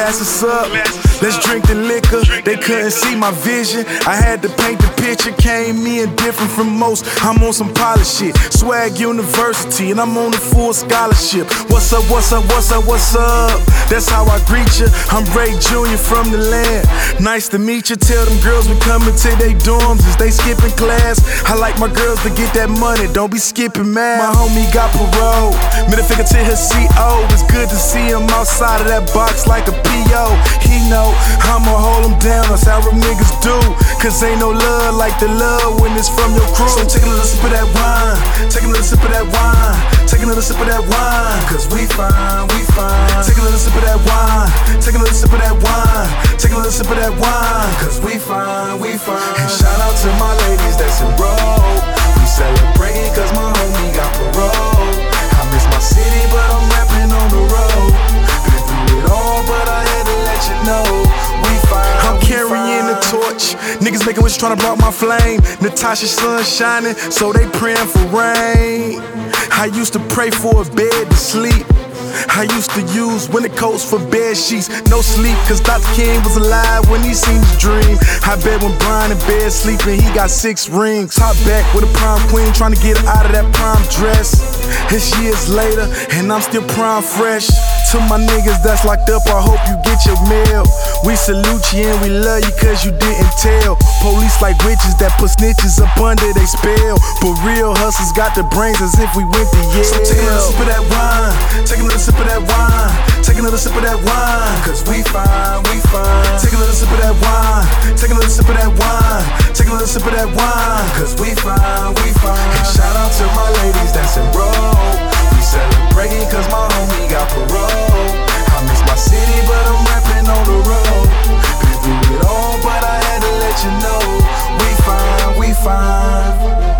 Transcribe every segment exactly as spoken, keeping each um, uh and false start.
glasses up. Let's drink the liquor. They couldn't see my vision. I had to paint the picture. Came in different from most. I'm on some polished shit. Swag University, and I'm on a full scholarship. What's up, what's up, what's up, what's up? That's how I greet you. I'm Ray Junior from the land. Nice to meet you. Tell them girls we coming to they dorms. Is they skipping class? I like my girls to get that money. Don't be skipping, man. My homie got parole. Middle finger to his C O. It's good to see him outside of that box like a P O. He know I'ma hold him down. That's how real niggas do. Cause ain't no love like the love when it's from your crew. So take a little sip of that wine. Take a little sip of that wine. Take a little sip of that wine. Cause we fine, we fine. Take a little sip of that wine. Take a little sip of that wine. Take a little sip of that wine. Cause we fine, we fine. And shout out to my ladies that's enrolled. We celebrating cause my homie got parole. I miss my city but I'm rapping on the road. Been through it all but I had to let you know. We fine, I'm we carrying fine. The torch. Niggas making wish trying to block my flame. Natasha's sun shining so they praying for rain. I used to pray for a bed to sleep. I used to use winter coats for bed sheets. No sleep, cause Doctor King was alive when he seen his dream. I bet when Brian in bed sleeping, he got six rings. Top back with a prom queen, trying to get her out of that prom dress. It's years later, and I'm still prime fresh. To my niggas that's locked up, I hope you get your mail. We salute you and we love you cause you didn't tell. Police like witches that put snitches up under they spell. But real hustlers got the brains as if we went to Yale. So take a little sip of that wine. Take a little sip of that wine. Take a little sip of that wine. Cause we fine, we fine. Take a little sip of that wine. Take a little sip of that wine. Take a little sip of that wine. Cause we fine, we fine. And shout out to my ladies that's enrolled. We celebrating cause my homie got parole. I miss my city but I'm rapping on the road. Been through it all but I had to let you know. We fine, we fine.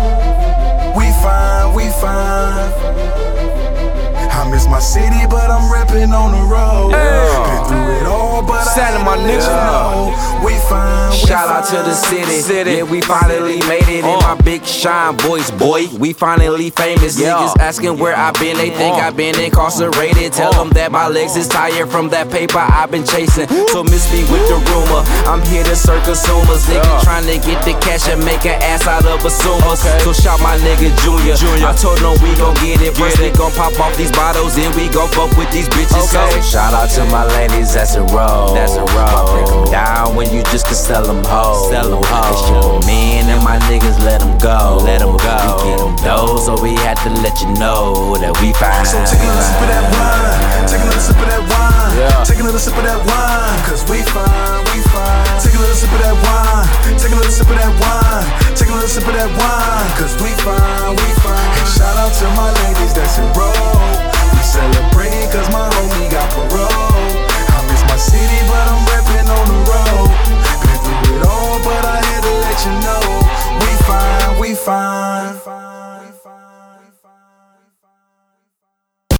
We fine, we fine. I miss my city but I'm rapping on the road. Hey. Been through it all but I had to my let you know. We fine, we Shout fine. out to the city. city. Yeah, we finally made it uh. in my big shine voice, boy. We finally famous. Yeah. Niggas asking where I been. They think uh. I been incarcerated. Tell uh. them that my legs is tired from that paper I've been chasing. So miss me with the rumor. I'm here to serve consumers. Nigga yeah. trying to get the cash and make an ass out of assumers. Okay. So shout my nigga Junior. Junior. I told them we gon' get it. First they gon' pop off these bottles, then we gon' fuck with these bitches. Okay. So shout out to my ladies that's a roll. That's a roll. Break them down when you just can sell them hoes. Sell them hoes. They shoot me and my niggas let them go. Let them go. We get them those, so we had to let you know that we fine. So take a little sip of that wine. Take a little sip of that wine. Yeah. Take a little sip of that wine. Cause we fine, we fine. Take a little sip of that wine. Take a little sip of that wine. Take a little sip of that wine. Cause we fine, we